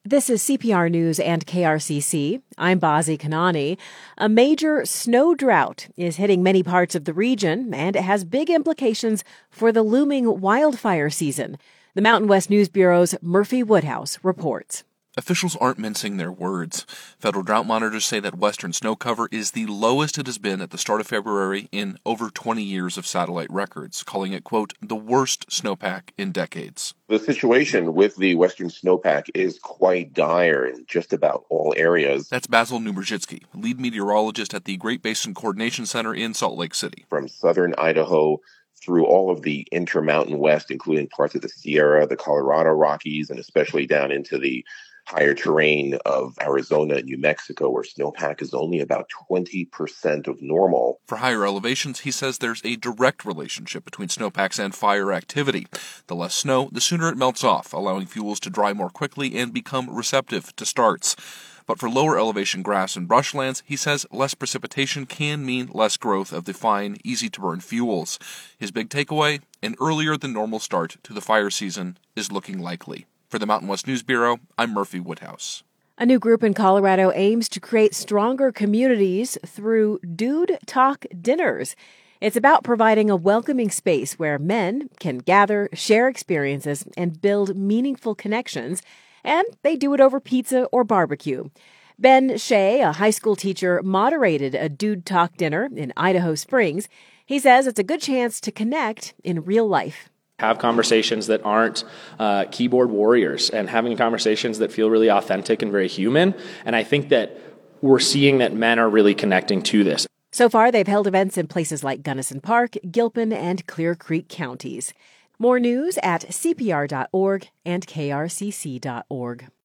This is CPR News and KRCC. I'm Bazi Kanani. A major snow drought is hitting many parts of the region, and it has big implications for the looming wildfire season. The Mountain West News Bureau's Murphy Woodhouse reports. Officials aren't mincing their words. Federal drought monitors say that western snow cover is the lowest it has been at the start of February in over 20 years of satellite records, calling it, quote, the worst snowpack in decades. The situation with the western snowpack is quite dire in just about all areas. That's Basil Numerzhitsky, lead meteorologist at the Great Basin Coordination Center in Salt Lake City. From southern Idaho through all of the Intermountain West, including parts of the Sierra, the Colorado Rockies, and especially down into the higher terrain of Arizona and New Mexico, where snowpack is only about 20% of normal. For higher elevations, he says there's a direct relationship between snowpacks and fire activity. The less snow, the sooner it melts off, allowing fuels to dry more quickly and become receptive to starts. But for lower elevation grass and brushlands, he says less precipitation can mean less growth of the fine, easy-to-burn fuels. His big takeaway, an earlier than normal start to the fire season is looking likely. For the Mountain West News Bureau, I'm Murphy Woodhouse. A new group in Colorado aims to create stronger communities through Dude Talk dinners. It's about providing a welcoming space where men can gather, share experiences, and build meaningful connections, and they do it over pizza or barbecue. Ben Shea, a high school teacher, moderated a Dude Talk dinner in Idaho Springs. He says it's a good chance to connect in real life. Have conversations that aren't keyboard warriors and having conversations that feel really authentic and very human. And I think that we're seeing that men are really connecting to this. So far, they've held events in places like Gunnison Park, Gilpin, and Clear Creek counties. More news at cpr.org and krcc.org.